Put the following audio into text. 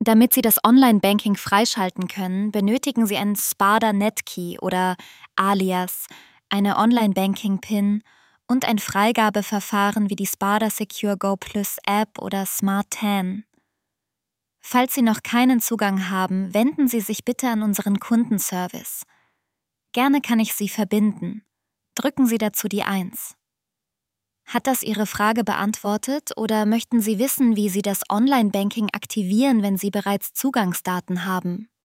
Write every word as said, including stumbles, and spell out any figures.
Damit Sie das Online-Banking freischalten können, benötigen Sie einen Sparda-Netkey oder Alias, eine Online-Banking-PIN und ein Freigabeverfahren wie die Sparda Secure Go Plus App oder Smart T A N. Falls Sie noch keinen Zugang haben, wenden Sie sich bitte an unseren Kundenservice. Gerne kann ich Sie verbinden. Drücken Sie dazu die eins. Hat das Ihre Frage beantwortet oder möchten Sie wissen, wie Sie das Online-Banking aktivieren, wenn Sie bereits Zugangsdaten haben?